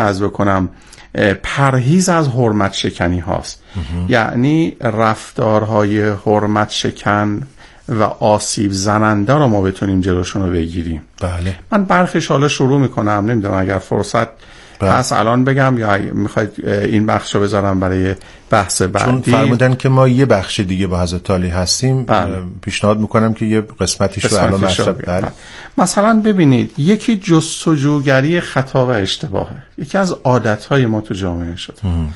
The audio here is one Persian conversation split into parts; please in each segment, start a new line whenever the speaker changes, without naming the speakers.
عرض بکنم پرهیز از حرمت شکنی هاست. یعنی رفتارهای حرمت شکن و آسیب زننده رو ما بتونیم جلوشون رو بگیریم.
بله.
من برخیش حالا شروع میکنم، نمیدونم اگر فرصت پس الان بگم یا میخواید این بخش رو بذارم برای بحث بعدی.
چون فرمودن که ما یه بخش دیگه با حضرت عالی هستیم، پیشنهاد میکنم که یه قسمتیش رو الان مطرح.
مثلا ببینید، یکی جستجوگری خطا و اشتباهه، یکی از عادتهای ما تو جامعه شده.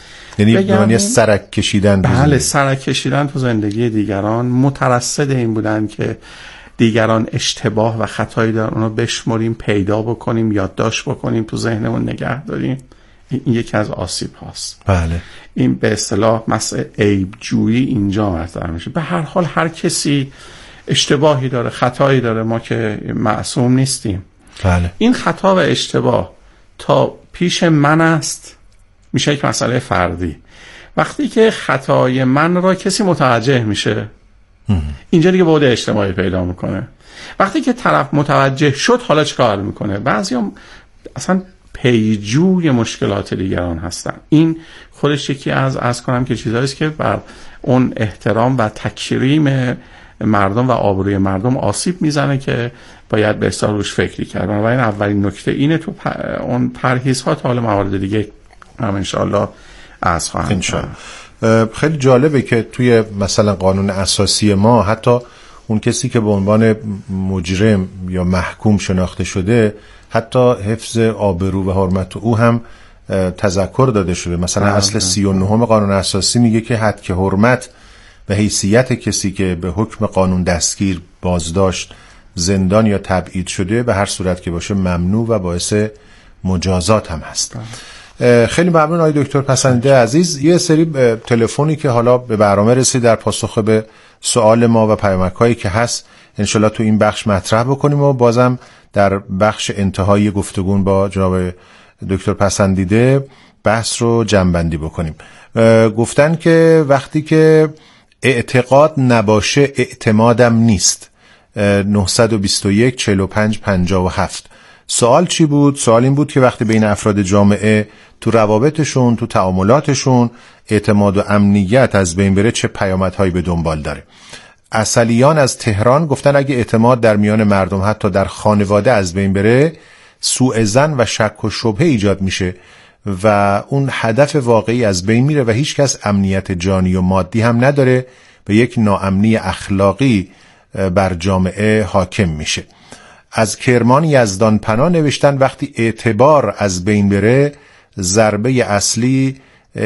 یعنی سرک کشیدن.
بله، سرک کشیدن تو زندگی دیگران، مترصد این بودن که دیگران اشتباه و خطایی دارن، اونو بشمریم، پیدا بکنیم، یادداشت بکنیم، تو ذهنمون نگه داریم. این یکی از آسیب هاست.
بله.
این به اصطلاح مسئله عیب جویی اینجا مطرح میشه. به هر حال هر کسی اشتباهی داره، خطایی داره، ما که معصوم نیستیم.
بله.
این خطا و اشتباه تا پیش من است میشه یک مسئله فردی. وقتی که خطای من را کسی متوجه میشه، اینجا دیگه بعد اجتماعی پیدا میکنه. وقتی که طرف متوجه شد، حالا چیکار میکنه؟ بعضیا اصلا پیجوی مشکلات دیگران هستن. این خودش یکی از کنم که چیزایی است که بر اون احترام و تکریم مردم و آبروی مردم آسیب میزنه که باید به اصطلاح روش فکری کرد. بنابراین اولین نکته اینه تو اون پرهیزها. تا حالا موارد دیگه هم انشاءالله از خواهند کرد.
خیلی جالبه که توی مثلا قانون اساسی ما حتی اون کسی که به عنوان مجرم یا محکوم شناخته شده، حتی حفظ آبرو و حرمت او هم تذکر داده شده. مثلا اصل 39 قانون اساسی میگه که حد که حرمت و حیثیت کسی که به حکم قانون دستگیر، بازداشت، زندان یا تبعید شده به هر صورت که باشه ممنوع و باعث مجازات هم هست. خیلی ممنون آقای دکتر پسندیده عزیز. یه سری تلفنی که حالا به برنامه رسید در پاسخ به سوال ما و پیامک‌هایی که هست انشالله تو این بخش مطرح بکنیم و بازم در بخش انتهایی گفتگون با جناب دکتر پسندیده بحث رو جمع‌بندی بکنیم. گفتن که وقتی که اعتقاد نباشه اعتمادم نیست. 921 45 57. سوال چی بود؟ سوال این بود که وقتی بین افراد جامعه تو روابطشون، تو تعاملاتشون اعتماد و امنیت از بین بره چه پیامدهایی به دنبال داره. عسلیان از تهران گفتن اگه اعتماد در میان مردم حتی در خانواده از بین بره، سوء ظن و شک و شبهه ایجاد میشه و اون هدف واقعی از بین میره و هیچ کس امنیت جانی و مادی هم نداره و یک ناامنی اخلاقی بر جامعه حاکم میشه. از کرمان یزدان پناه نوشتن وقتی اعتبار از بین بره، ضربه اصلی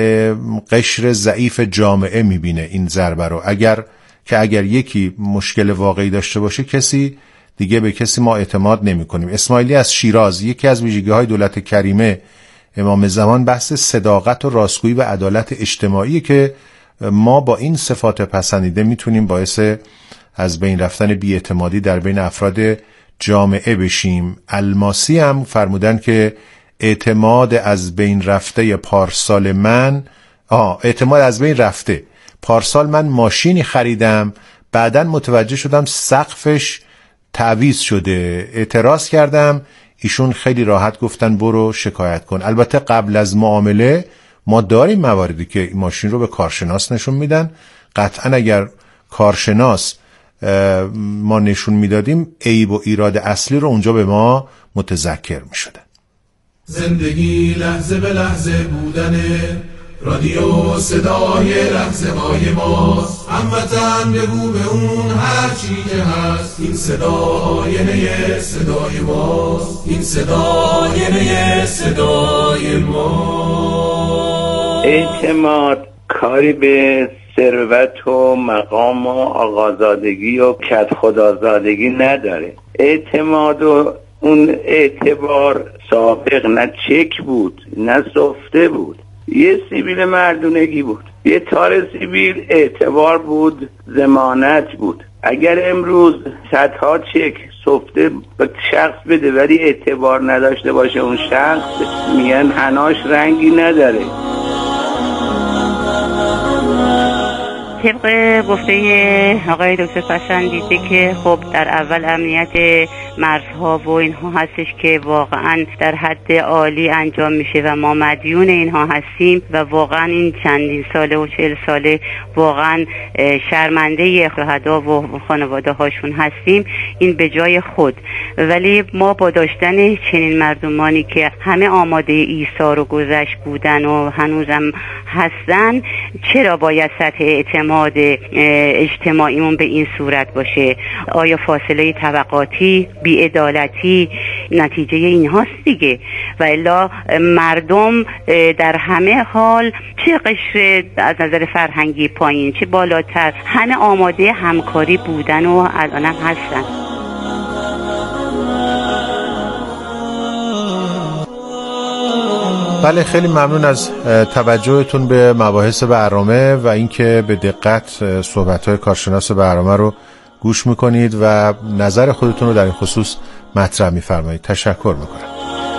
قشر ضعیف جامعه میبینه این ضربه رو. اگر یکی مشکل واقعی داشته باشه کسی دیگه به کسی ما اعتماد نمی کنیم. اسماعیلی از شیراز، یکی از ویژگی‌های دولت کریمه امام زمان بحث صداقت و راستگویی و عدالت اجتماعی که ما با این صفات پسندیده میتونیم باعث از بین رفتن بی‌اعتمادی در بین افراد جامعه بشیم. الماسی هم فرمودن که اعتماد از بین رفته پارسال اعتماد از بین رفته. پارسال من ماشینی خریدم، بعدن متوجه شدم سقفش تعویض شده، اعتراض کردم، ایشون خیلی راحت گفتن برو شکایت کن. البته قبل از معامله ما داریم مواردی که ماشین رو به کارشناس نشون میدن. قطعا اگر کارشناس ما نشون میدادیم عیب و ایراد اصلی رو اونجا به ما متذکر میشدن.
زندگی لحظه به لحظه بودنه، رادیو صدای لحظه های ماست. هموطن بگو به اون هر چی که هست، این صدا آینه صدای ماست، این صدا آینه صدای ماست.
اعتماد کاری به ثروت و مقام و آقازادگی و کدخدازادگی نداره. اعتماد و اون اعتبار سابق نه چک بود نه سفته بود، یه سیبیل مردونگی بود، یه تار سیبیل اعتبار بود، ضمانت بود. اگر امروز صدها چک سفته به شخص بده ولی اعتبار نداشته باشه اون شخص، میگن حناش رنگی نداره.
طبق گفته آقای دکتر پسندیده که خب در اول امنیت مرزها و اینها هستش که واقعا در حد عالی انجام میشه و ما مدیون اینها هستیم و واقعا این چندین ساله و 40 ساله واقعا شرمنده شهدا و خانواده هاشون هستیم. این به جای خود، ولی ما با داشتن چنین مردمانی که همه آماده ایثار و گذشت بودن و هنوزم هستن، چرا باید سطح اعتماد اجتماعیمون به این صورت باشه؟ آیا فاصله طبقاتی، بی‌عدالتی نتیجه این هاست دیگه؟ و الا مردم در همه حال چه قشر از نظر فرهنگی پایین چه بالاتر همه آماده همکاری بودن و الان هم هستن.
بله، خیلی ممنون از توجهتون به مباحث برنامه و اینکه به دقت صحبت‌های کارشناس برنامه رو گوش میکنید و نظر خودتون رو در این خصوص مطرح میفرمایید. تشکر میکنم.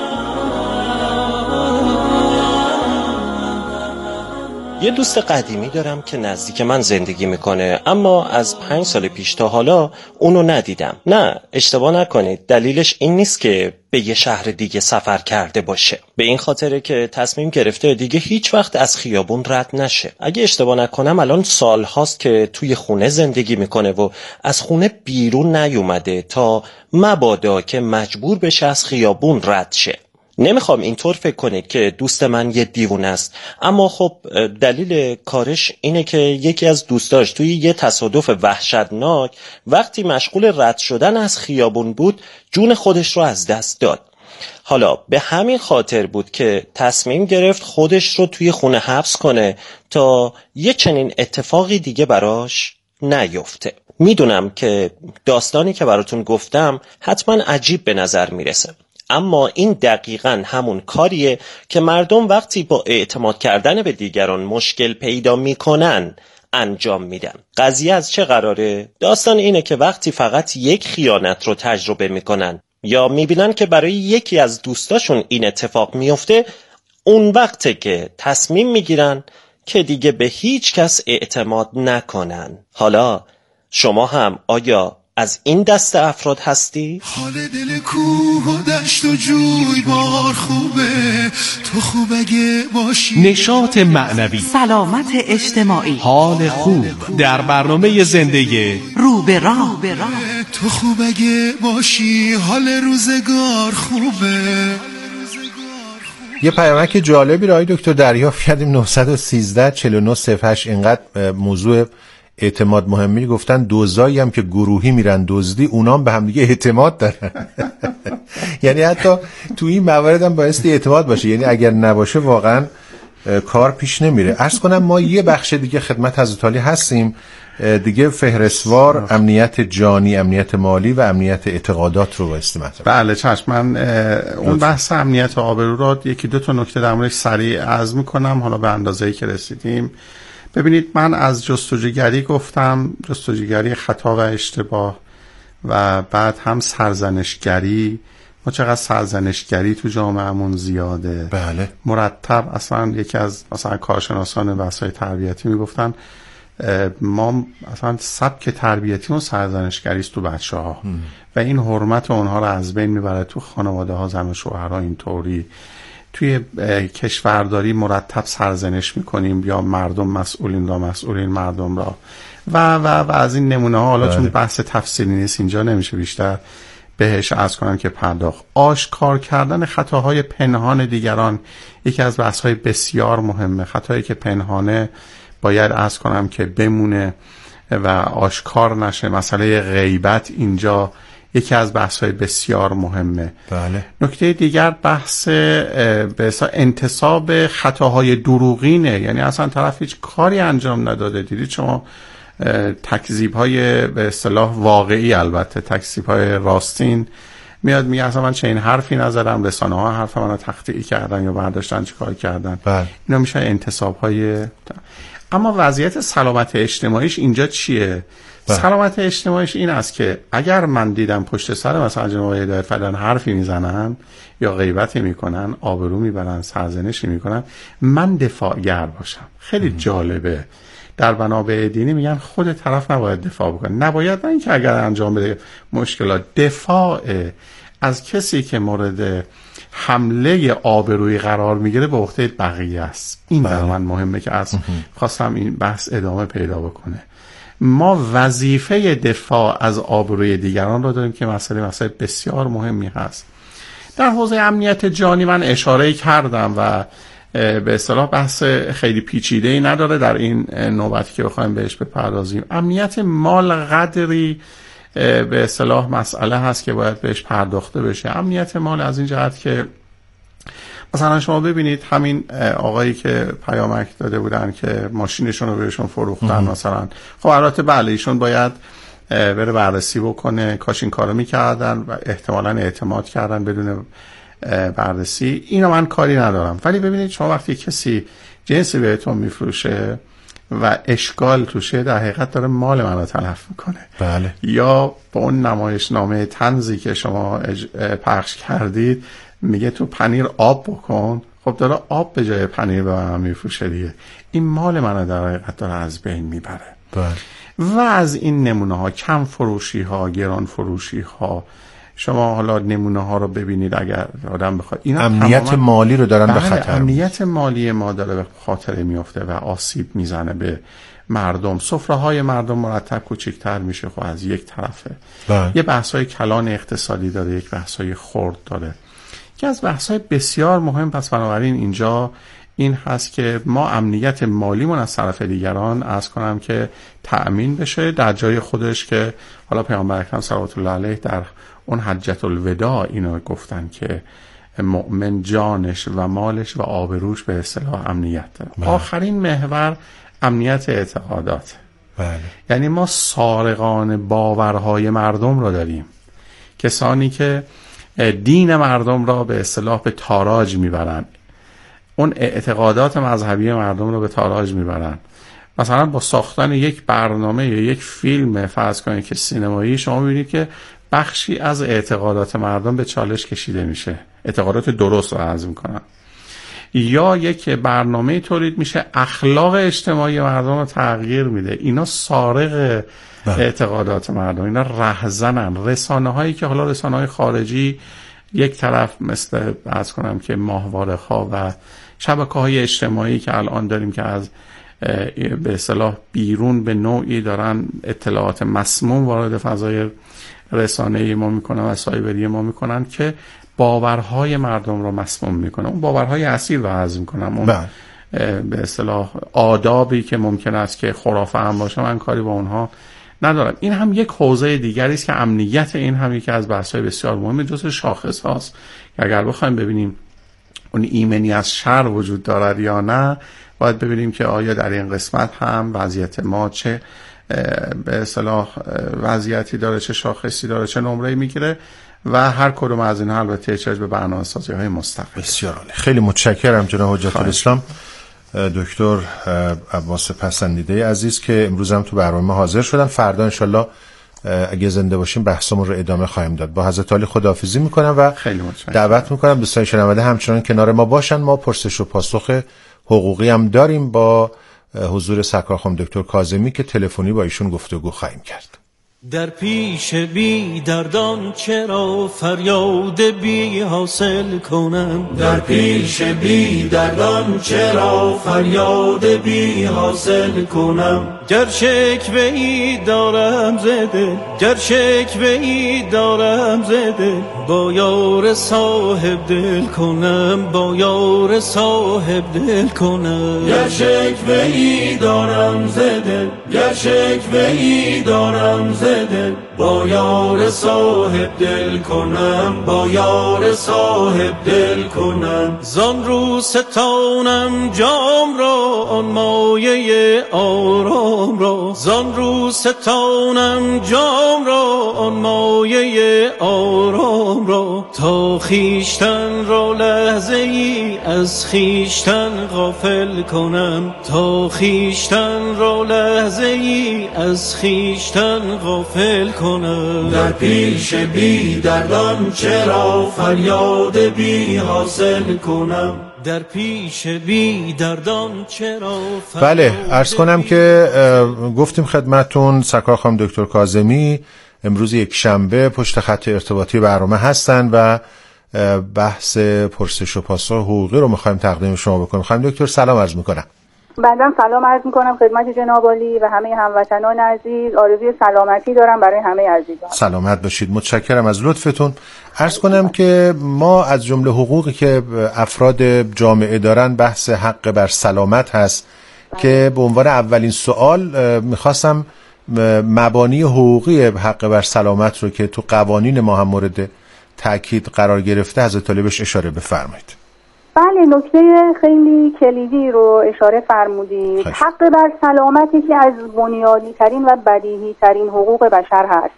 یه دوست قدیمی دارم که نزدیک من زندگی میکنه، اما از 5 سال پیش تا حالا اونو ندیدم. نه، اشتباه نکنید، دلیلش این نیست که به یه شهر دیگه سفر کرده باشه. به این خاطره که تصمیم گرفته دیگه هیچ وقت از خیابون رد نشه. اگه اشتباه نکنم الان سال هاست که توی خونه زندگی میکنه و از خونه بیرون نیومده تا مبادا که مجبور بشه از خیابون رد شه. نمیخوام اینطور فکر کنید که دوست من یه دیوونه است، اما خب دلیل کارش اینه که یکی از دوستاش توی یه تصادف وحشتناک وقتی مشغول رد شدن از خیابون بود جون خودش رو از دست داد. حالا به همین خاطر بود که تصمیم گرفت خودش رو توی خونه حبس کنه تا یه چنین اتفاقی دیگه براش نیفته. میدونم که داستانی که براتون گفتم حتما عجیب به نظر میرسه، اما این دقیقاً همون کاریه که مردم وقتی با اعتماد کردن به دیگران مشکل پیدا میکنن انجام میدن. قضیه از چه قراره؟ داستان اینه که وقتی فقط یک خیانت رو تجربه میکنن یا میبینن که برای یکی از دوستاشون این اتفاق میفته، اون وقته که تصمیم میگیرن که دیگه به هیچ کس اعتماد نکنن. حالا شما هم آیا از این دست افراد هستی؟
حال دل کوه و دشت و جوی بار خوبه، تو خوب اگه باشی.
نشاط معنوی،
سلامت اجتماعی،
حال خوب در برنامه زنده
رو به راه.
تو خوب اگه باشی حال روزگار خوبه.
یه پیامک جالبی رو آقای دکتر دریافت کردیم. 913 4908. اینقدر موضوع اعتماد مهمی گفتن. دوزایی هم که گروهی میرن دزدی، اونام به هم دیگه اعتماد دارن. یعنی حتی تو این موارد هم بایستی اعتماد باشه، یعنی اگر نباشه واقعا کار پیش نمیره. عرض کنم ما یه بخش دیگه خدمت حضرت عالی هستیم دیگه، فهرستوار امنیت جانی، امنیت مالی و امنیت اعتقادات رو بایستی مطرح.
بله چشم. من اون بحث امنیت آبرو رو یکی دو تا نکته در موردش سریع عرض میکنم حالا به اندازه‌ای که رسیدیم. ببینید، من از جستجوگری گفتم، جستجوگری خطا و اشتباه، و بعد هم سرزنشگری. ما چقدر سرزنشگری تو جامعهمون زیاده.
بله.
مرتب. اصلا یکی از مثلا کارشناسان بحث‌های تربیتی میگفتن ما اصلا سبک تربیتیمون سرزنشگری است تو بچه‌ها و این حرمت اونها رو از بین میبره. تو خانواده ها زن و شوهرها اینطوری، توی کشورداری مرتب سرزنش میکنیم یا مردم مسئولین را، مسئولین مردم را و از این نمونه ها. حالا چون بحث تفصیلی نیست اینجا نمیشه بیشتر بهش عرض کنم که پرداخت. آشکار کردن خطاهای پنهان دیگران یکی از بحث‌های بسیار مهمه. خطایی که پنهانه باید عرض کنم که بمونه و آشکار نشه. مسئله غیبت اینجا یکی از بحث‌های بسیار مهمه.
بله. نکته
دیگر بحث به انتصاب خطاهای دروغینه، یعنی اصلا طرف هیچ کاری انجام نداده. دیدید شما تکذیب‌های به اصطلاح واقعی، البته تکذیب‌های راستین، میاد میگه اصلا من چنین حرفی نزدم، رسانه‌ها حرف منو تقطیع کردن یا برداشتن چیکار کردن.
بله.
اینا میشه انتصاب‌های. اما وضعیت سلامت اجتماعیش اینجا چیه؟ سلامت اجتماعیش این است که اگر من دیدم پشت سر مثلا جناب هدایت فلان حرفی میزنن یا غیبتی میکنن، آبرو میبرن، سرزنشی میکنن، من دفاعگر باشم. خیلی جالبه در منابع دینی میگن خود طرف نباید دفاع بکنه. نباید، نه اینکه اگر انجام بده مشکلات، دفاع از کسی که مورد حمله آبرویی قرار میگیره به عهده بقیه است. این برای من مهمه که از خواستم این بحث ادامه پیدا بکنه. ما وظیفه دفاع از آبروی دیگران رو داریم که مسئله بسیار مهمی هست. در حوزه امنیت جانی من اشاره کردم و به اصطلاح بحث خیلی پیچیده‌ای نداره در این نوبتی که بخوایم بهش بپردازیم. امنیت مال قدری به اصطلاح مسئله هست که باید بهش پرداخته بشه. امنیت مال از این جهت که مثلا شما ببینید همین آقایی که پیامک داده بودن که ماشینشون رو بهشون فروختن مثلا، خب البته بله ایشون باید بره بررسی بکنه، کاش این کارو میکردن و احتمالاً اعتماد کردن بدون بررسی، اینو من کاری ندارم. ولی ببینید شما وقتی کسی جنسی بهتون میفروشه و اشکال توشه، در حقیقت داره مال من رو تلف میکنه.
بله.
یا با اون نمایشنامه طنزی که شما پخش کردید میگه تو پنیر آب بکن، خب داره آب به جای پنیر به من میفروشه دیگه. این مال من رو در حقیقت داره از بین میبره.
بله.
و از این نمونه ها، کم فروشی ها، گران فروشی ها، شما حالا نمونه ها رو ببینید اگر آدم بخواد، اینا
امنیت مالی رو دارن به خطر.
امنیت مالی ما داره به خاطر میفته و آسیب میزنه به مردم. سفره های مردم مرتب کوچکتر میشه. خب از یک طرفه یه بحث های کلان اقتصادی داره، یک بحث های خرد داره که از بحث های بسیار مهم. پس بنابراین اینجا این هست که ما امنیت مالیمون از طرف دیگران عرض کنم که تأمین بشه در جای خودش، که حالا پیامبر اکرم صلوات الله علیه در اون حجت الوداع اینو گفتن که مؤمن جانش و مالش و آبروش به اصطلاح امنیت داره. آخرین محور امنیت اعتقادات.
بله.
یعنی ما سارقان باورهای مردم رو داریم، کسانی که دین مردم را به اصطلاح به تاراج میبرن، اون اعتقادات مذهبی مردم رو به تاراج میبرن. مثلا با ساختن یک برنامه یا یک فیلم فرض کنید که سینمایی، شما میبینید که بخشی از اعتقادات مردم به چالش کشیده میشه، اعتقادات درست رو عرض میکنن. یا یک برنامه تولید میشه اخلاق اجتماعی مردم رو تغییر میده. اینا سارق اعتقادات مردم، اینا رهزنن. رسانه هایی که حالا رسانه های خارجی یک طرف مثل عرض کنم که ماهواره ها و شبکه های اجتماعی که الان داریم که از به اصطلاح بیرون به نوعی دارن اطلاعات مسموم وارد فضای رسانه‌ای ما میکنن و سایبری ما میکنن که باورهای مردم رو مسموم میکنن. اون باورهای اصیل رو عرض میکنم، اون به اصطلاح آدابی که ممکن است که خرافه هم باشه، من کاری با اونها ندارم. این هم یک حوزه دیگری است که امنیت این هم یکی از بحث‌های بسیار مهم جزو شاخص هاست که اگر بخوایم ببینیم اون ایمنی از شر وجود دارد یا نه، باید ببینیم که آیا در این قسمت هم وضعیت ما چه به اصطلاح وضعیتی داره، چه شاخصی داره، چه نمره‌ای میگیره و هر کدوم از این البته احتیاج به برنامه‌سازی‌های مستقل.
بسیار عالی. خیلی متشکرم جناب حجت الاسلام دکتر عباس پسندیده عزیز که امروز هم تو برنامه حاضر شدن. فردا انشالله اگه زنده باشیم بحثمون رو ادامه خواهیم داد. با حضرت عالی خداحافظی میکنم و
خیلی متشکرم.
دعوت میکنم دوستان شنونده همچنان کنار ما باشن. ما پرسش و پاسخ حقوقی هم داریم با حضور سرکار خانم دکتر کاظمی که تلفنی با ایشون گفتگو خواهیم کرد.
در پیش بی دردان چرا فریاد بی حاصل کنم؟ در پیش بی دردان چرا فریاد بی حاصل کنم؟ گر شکوه‌ای دارم زده، گر شکوه‌ای دارم زده، با یار صاحب دل کنم، با یار صاحب دل کنم. گر شکوه‌ای دارم زده، گر شکوه‌ای دارم زده، با یار صاحب دل کنم، با یار صاحب دل کنم. زان رو ستانم جام را، آن مایه آرام را، زان رو ستانم جام را، آن مایه آرام را، تا خیشتن را لحظه ای از خیشتن غافل کنم، تا خیشتن را لحظه ای از خیشتن غافل کنم. در پیش بی دردان چرا فریاد بی حاصل کنم؟ در پیش بی دردان چرا.
بله، عرض کنم که گفتیم خدمتون سرکار خانم دکتر کاظمی امروز یک شنبه پشت خط ارتباطی برنامه هستن و بحث پرسش و پاسخ حقوقی رو میخوایم تقدیم شما بکنیم. خانم دکتر سلام عرض میکنم.
بنده سلام عرض میکنم خدمت جناب عالی و همه هموطنان عزیز. آرزوی سلامتی دارم برای همه عزیزان.
سلامت باشید. متشکرم از لطفتون. عرض کنم که ما از جمله حقوقی که افراد جامعه دارن بحث حق بر سلامت هست که به عنوان اولین سوال میخواستم مبانی حقوقی حق بر سلامت رو که تو قوانین ما هم مورد تأکید قرار گرفته حضرت عالی بهش اشاره بفرمایید.
بله، نکته خیلی کلیدی رو اشاره فرمودید. حق بر سلامت یکی از بنیادی ترین و بدیهی ترین حقوق بشر هست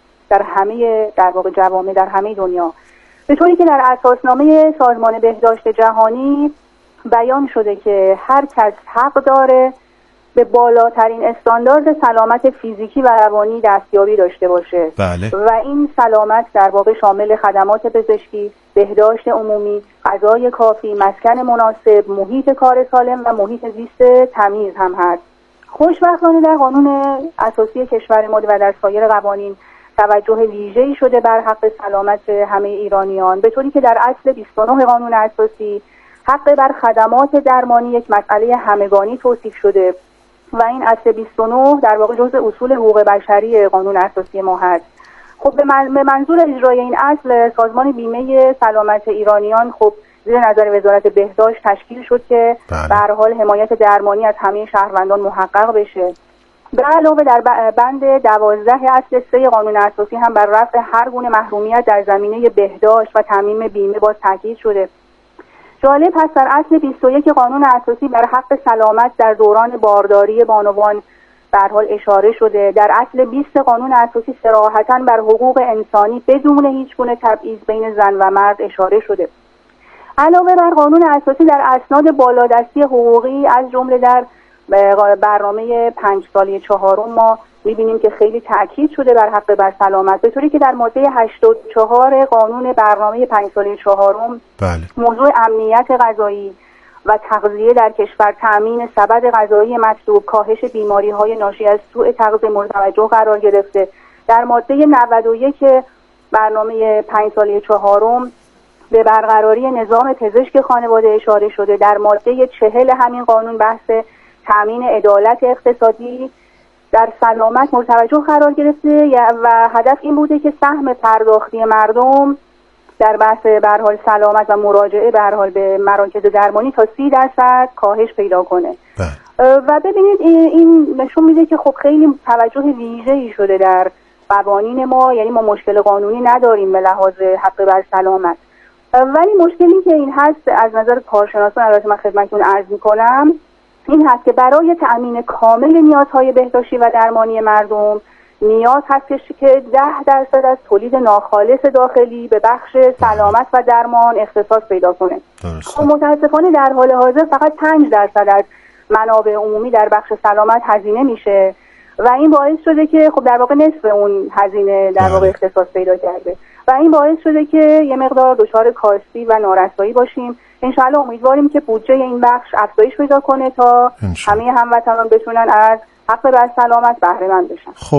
در واقع جوامع در همه دنیا، به طوری که در اساسنامه سازمان بهداشت جهانی بیان شده که هر کس حق داره به بالاترین استاندارد سلامت فیزیکی و روانی دستیابی داشته باشه.
بله.
و این سلامت در واقع شامل خدمات پزشکی، بهداشت عمومی، غذای کافی، مسکن مناسب، محیط کار سالم و محیط زیست تمیز هم هست. خوشبختانه در قانون اساسی کشور ما و در سایر قوانین توجه ویژه‌ای شده بر حق سلامت همه ایرانیان، به طوری که در اصل 29 قانون اساسی حق بر خدمات درمانی یک مسئله همگانی توصیف شده و این اصل 29 در واقع جزء اصول حقوق بشری قانون اساسی ما هست. خب به منظور اجرای این اصل سازمان بیمه سلامت ایرانیان خب زیر نظر وزارت بهداشت تشکیل شد که به هر حال حمایت درمانی از همه شهروندان محقق بشه. به علاوه در بند 12 اصل 3 قانون اساسی هم بر رفع هر گونه محرومیت در زمینه بهداشت و تامین بیمه باز تاکید شده. جالب هست در اصل 21 قانون اساسی بر حق سلامت در دوران بارداری بانوان به هر حال اشاره شده. در اصل 20 قانون اساسی صراحتاً بر حقوق انسانی بدون هیچ گونه تبعیض بین زن و مرد اشاره شده. علاوه بر قانون اساسی در اسناد بالادستی حقوقی از جمله در برنامه 5 ساله چهارم ما می‌بینیم که خیلی تاکید شده بر حق بر سلامت، به طوری که در ماده 84 قانون برنامه 5 ساله چهارم موضوع امنیت غذایی و تغذیه در کشور، تامین سبد غذایی مطلوب، کاهش بیماری‌های ناشی از سوء تغذیه مورد توجه قرار گرفته. در ماده 91 برنامه 5 ساله چهارم به برقراری نظام پزشک خانواده اشاره شده. در ماده 40 همین قانون بحث تامین عدالت اقتصادی در سلامت مورد توجه قرار گرفته و هدف این بوده که سهم پرداختی مردم در بحث به هر حال سلامت و مراجعه به هر حال به مراکز درمانی تا 30% کاهش پیدا کنه. و ببینید این نشون میده که خب خیلی توجه ویژه‌ای شده در قوانین ما، یعنی ما مشکل قانونی نداریم به لحاظ حق بر سلامت، ولی مشکلی که این هست از نظر کارشناسان البته من خدمتتون عرض می‌کنم این هست که برای تأمین کامل نیازهای بهداشتی و درمانی مردم نیاز هستش که 10% از تولید ناخالص داخلی به بخش سلامت و درمان اختصاص پیدا کنه. خب متاسفانه در حال حاضر فقط 5% از منابع عمومی در بخش سلامت هزینه میشه و این باعث شده که خب در واقع نصف اون هزینه در واقع اختصاص پیدا کرده و این باعث شده که یه مقدار دچار کاستی و نارسایی باشیم. انشاءالله امیدواریم که بودجه این بخش افزایش پیدا کنه تا همه هموطنان بتونن از حق بر سلامت بهره مند بشن.
خب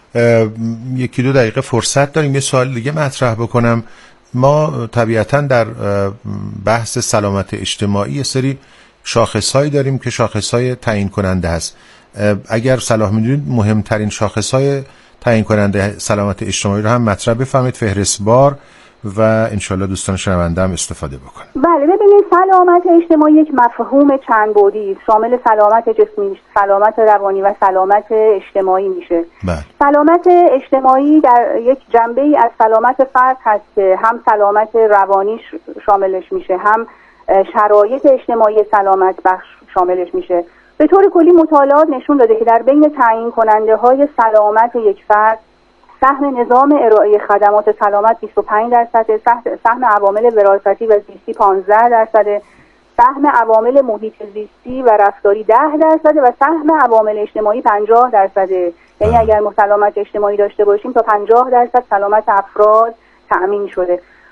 1-2 دقیقه فرصت داریم یه سوال دیگه مطرح بکنم. ما طبیعتاً در بحث سلامت اجتماعی یه سری شاخصهایی داریم که شاخصهای تعیین کننده هست. اگر صلاح می‌دونید مهمترین شاخصهای تعیین کننده سلامت اجتماعی رو هم مطرح بفرمایید، فهرستوار، و انشالله دوستان شنونده هم استفاده بکنن.
بله ببینید سلامت اجتماعی یک مفهوم چند بعدی است، شامل سلامت جسمی، سلامت روانی و سلامت اجتماعی میشه. سلامت اجتماعی در یک جنبه‌ای از سلامت فرد هست که هم سلامت روانیش شاملش میشه، هم شرایط اجتماعی سلامت بخش شاملش میشه. به طور کلی مطالعات نشون داده که در بین تعیین کننده های سلامت یک فرد سهم نظام ارائه خدمات سلامت 25%، سهم عوامل وراثتی و زیستی 15%، سهم عوامل محیط زیستی و رفتاری 10% و سهم عوامل اجتماعی 50%. یعنی اگر ما سلامت اجتماعی داشته باشیم تا 50% سلامت افراد تأمین شده.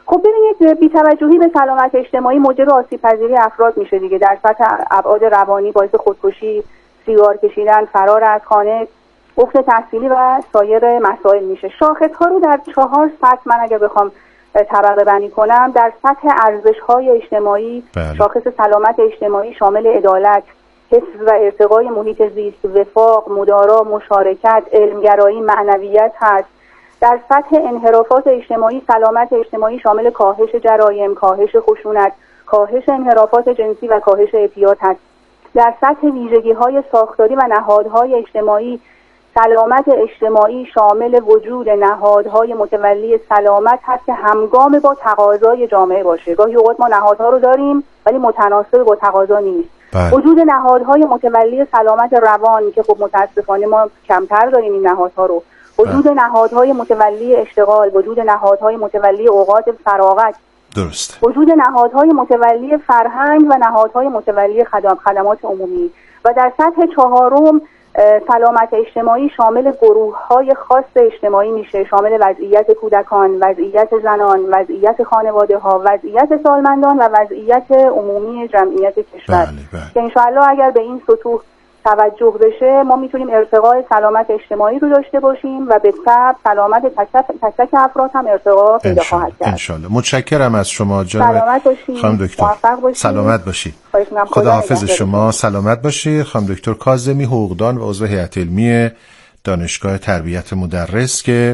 خب ببینید، بی‌توجهی به سلامت اجتماعی موجب آسیب‌پذیری افراد میشه دیگه، در سطح ابعاد روانی باعث خودکشی، سیگار کشیدن، فرار از خانه، افت تحصیلی و سایر مسائل میشه. شاخص‌ها رو در 4 سطح من اگر بخوام طبقه بندی کنم، در سطح ارزش‌های اجتماعی شاخص سلامت اجتماعی شامل عدالت، حفظ و ارتقای محیط زیست، وفاق، مدارا، مشارکت، علمگرایی، معنویت هست. در سطح انحرافات اجتماعی سلامت اجتماعی شامل کاهش جرایم، کاهش خشونت، کاهش انحرافات جنسی و کاهش اعتیاد هست. در سطح ویژگی‌های ساختاری و نهادهای اجتماعی سلامت اجتماعی شامل وجود نهادهای متولی سلامت هست که همگام با تقاضای جامعه باشه. گاهی اوقات ما نهادها رو داریم ولی متناسب با تقاضا نیست. وجود نهادهای متولی سلامت روان که خب متاسفانه ما کمتر داریم این نهادها رو. وجود نهادهای متولی اشتغال، وجود نهادهای متولی اوقات فراغت،
درست،
وجود نهادهای متولی فرهنگ و نهادهای متولی خدمات عمومی. و در سطح 4 سلامت اجتماعی شامل گروه‌های خاص اجتماعی میشه، شامل وضعیت کودکان، وضعیت زنان، وضعیت خانواده‌ها، وضعیت سالمندان و وضعیت عمومی جمعیت کشور. که انشاءالله اگر به این سطوح توجه بشه ما میتونیم ارتقای سلامت اجتماعی رو داشته باشیم و به تبع سلامت تک تک افراد هم ارتقا پیدا خواهد کرد.
انشالله. متشکرم از شما جناب خانم دکتر. سلامت باشید. خداحافظ شما. سلامت باشید. خانم دکتر کاظمی، حقوقدان و عضو هیئت علمی دانشگاه تربیت مدرس، که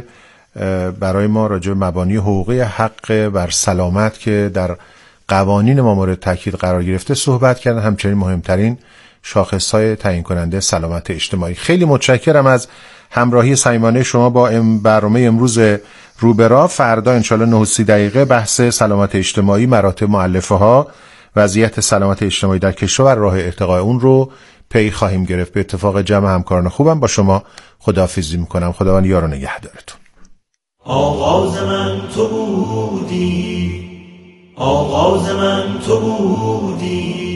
برای ما راجع به مبانی حقوقی حق بر سلامت که در قوانین ما مورد تاکید قرار گرفته صحبت کردن، همچنین مهمترین شاخص‌های تعیین کننده سلامت اجتماعی. خیلی متشکرم از همراهی صمیمانه شما با برنامه امروز روبرا. فردا انشالله 9:30 بحث سلامت اجتماعی، مراتب مؤلفه ها، وضعیت سلامت اجتماعی در کشور و راه ارتقای اون رو پی خواهیم گرفت. به اتفاق جمع همکاران خوبم با شما خداحافظی میکنم. خداوند یار و نگهدارتون.
آغاز من تو بودی، آغاز من تو بودی،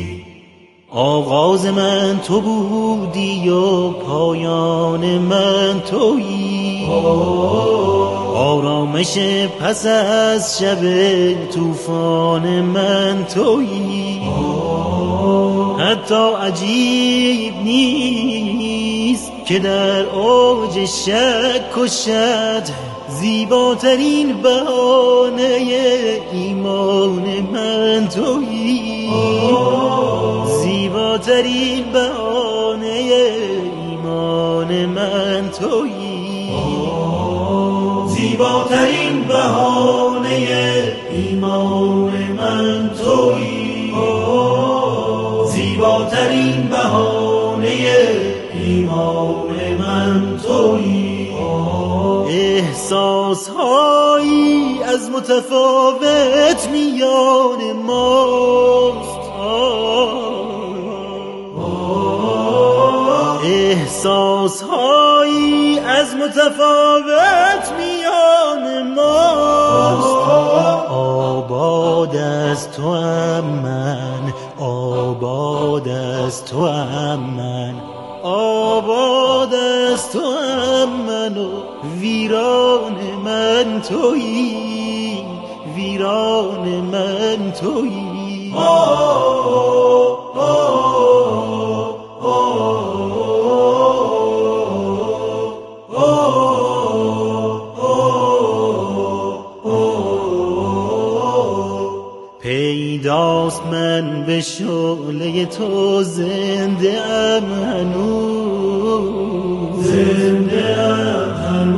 آغاز من تو بودی و پایان من تویی، آرامش پس از شب طوفان من تویی. حتی عجیب نیست که در اوج شک و شد زیباترین بهانه ایمان من تویی، زیباترین بهانه ایمان من تویی، زیباترین بهانه ایمان من تویی، زیباترین بهانه ایمان من تویی. احساسهایی از متفاوت میان ماست، احساسهایی از متفاوت میان ماست. آباد از تو ام من، آباد از تو ام من، آباد از تو ام من و ویران من تویی، ویران من تویی. پیداست من به شعله تو زنده ام هنوز، زنده ام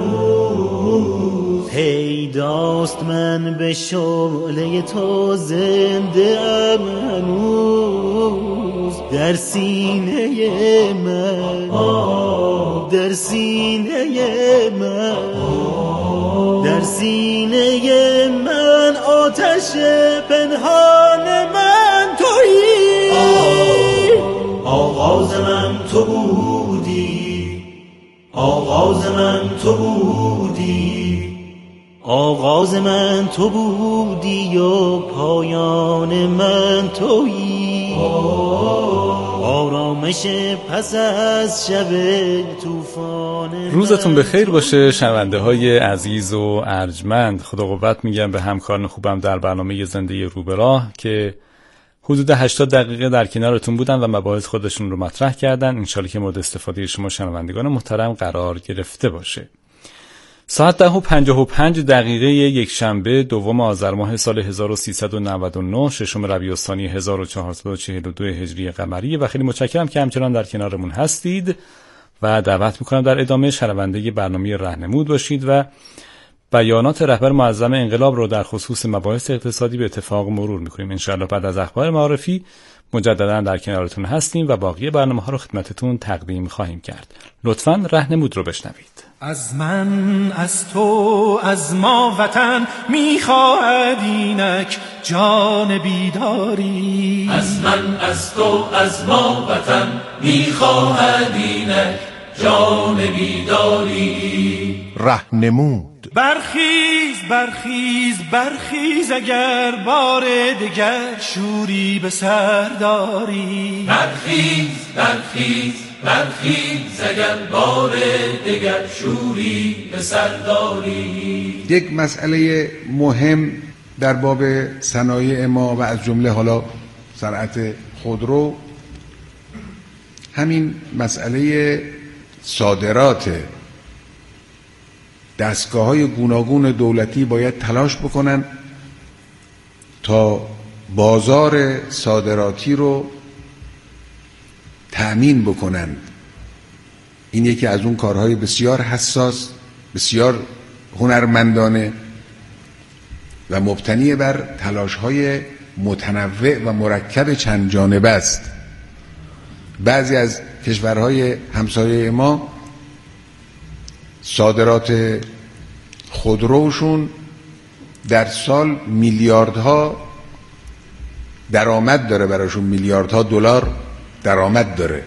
هنوز. پیداست من به شعله تو زنده ام هنوز. در سینه من، در سینه من، در سینه من آتش پنهان من تویی. آغاز من تو بودی، آغاز من تو بودی، آغاز من تو بودی و پایان من تویی.
آرامش پس از شب طوفان.
روزتون بخیر باشه شنونده های عزیز و ارجمند. خدا قوت میگم به همکاران خوبم در برنامه زندگی رو به راه که حدود 80 دقیقه در کنارتون بودن و مباحث خودشون رو مطرح کردن. انشالله که مورد استفاده شما شنوندگان محترم قرار گرفته باشه. ساعت 10:55 یک شنبه دوم آذر ماه سال 1399 ششم ربیع الثانی 1442 هجری قمری و خیلی متشکرم که همچنان در کنارمون هستید و دعوت میکنم در ادامه شنونده برنامه راهنمود باشید و بیانات رهبر معظم انقلاب رو در خصوص مباحث اقتصادی به اتفاق مرور میکنیم. انشاءالله بعد از اخبار معارفی مجددا در کنارتون هستیم و باقی برنامه ها رو خدمتتون تقدیم خواهیم کرد. لطفاً راهنمود رو بشنوید.
از من، از تو، از ما وطن میخواهد اینک جان بیداری. از من، از تو، از ما وطن میخواهد اینک جان بیداری.
راهنمود.
برخیز برخیز برخیز اگر بار دگر شوری به سر داری. برخیز برخیز برخیز اگر بار دگر شوری به سر داری.
یک مسئله مهم در باب صنایع ما و از جمله حالا صنعت خودرو همین مسئله صادرات. دستگاه‌های گوناگون دولتی باید تلاش بکنن تا بازار صادراتی رو تأمین بکنن. این یکی از اون کارهای بسیار حساس، بسیار هنرمندانه و مبتنی بر تلاش‌های متنوع و مرکب چند جانبه است. بعضی از کشورهای همسایه ما صادرات خودروشون در سال میلیاردها درآمد داره، براشون میلیاردها دلار درآمد داره.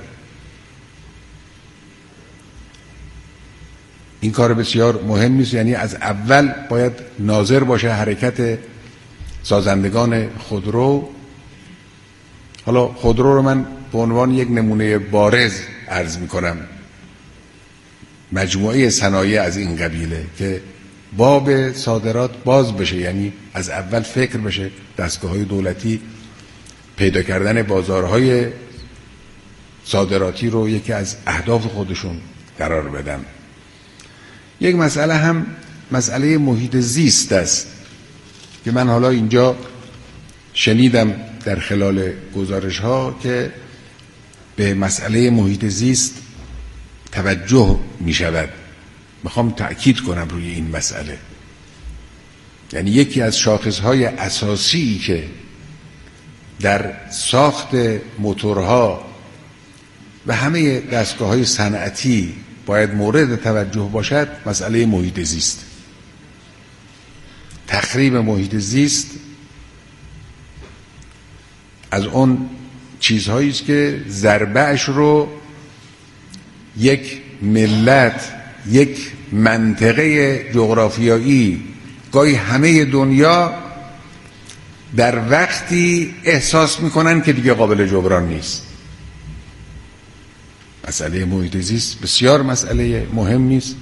این کار بسیار مهمی است. یعنی از اول باید ناظر باشه حرکت سازندگان خودرو. حالا خودرو رو من به عنوان یک نمونه بارز عرض میکنم. مجموعه صنایع از این قبیله که باب صادرات باز بشه، یعنی از اول فکر بشه دستگاه‌های دولتی پیدا کردن بازارهای صادراتی رو یکی از اهداف خودشون قرار بدن. یک مسئله هم مسئله محیط زیست است که من حالا اینجا شنیدم در خلال گزارش ها که به مسئله محیط زیست توجه می شود. میخوام تأکید کنم روی این مسئله. یعنی یکی از شاخصهای اساسی که در ساخت موتورها و همه دستگاه‌های صنعتی باید مورد توجه باشد مسئله محیط زیست. تخریب محیط زیست از اون چیزهایی است که ضربه‌اش رو یک ملت، یک منطقه جغرافیایی، گاهی همه دنیا در وقتی احساس میکنن که دیگه قابل جبران نیست. مسئله محیط زیست بسیار مسئله مهمی است.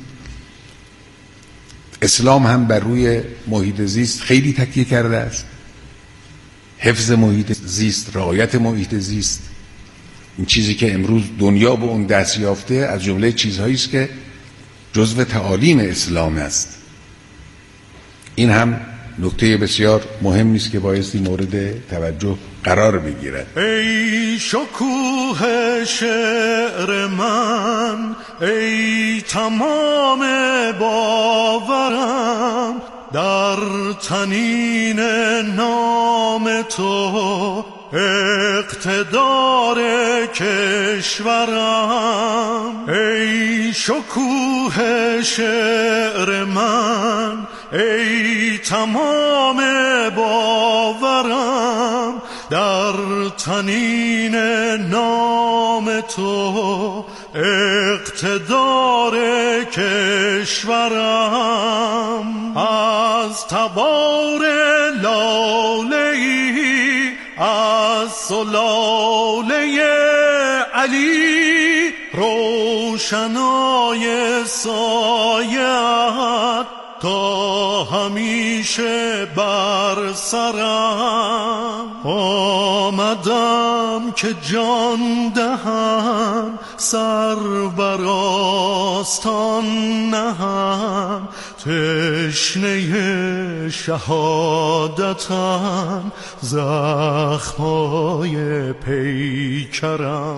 اسلام هم بر روی محیط زیست خیلی تکیه کرده است. حفظ محیط زیست، رعایت محیط زیست، این چیزی که امروز دنیا به اون دست یافته از جمله چیزهایی است که جزو تعالیم اسلام است. این هم نکته بسیار مهمی است که بایستی مورد توجه قرار بگیرد.
ای شکوه شعر من، ای تمام باورم، در تنین نام تو اقتدار کشورم. ای شکوه شعر من، ای تمام باورم، در تنین نام تو اقتدار کشورم. از تبار لاله‌ای، از سلاله علی روشنای سایت تا همیشه بر سرم. آمدم که جان دهم سر بر آستان نهم، تشنه شهادتم زخمای پیکرم.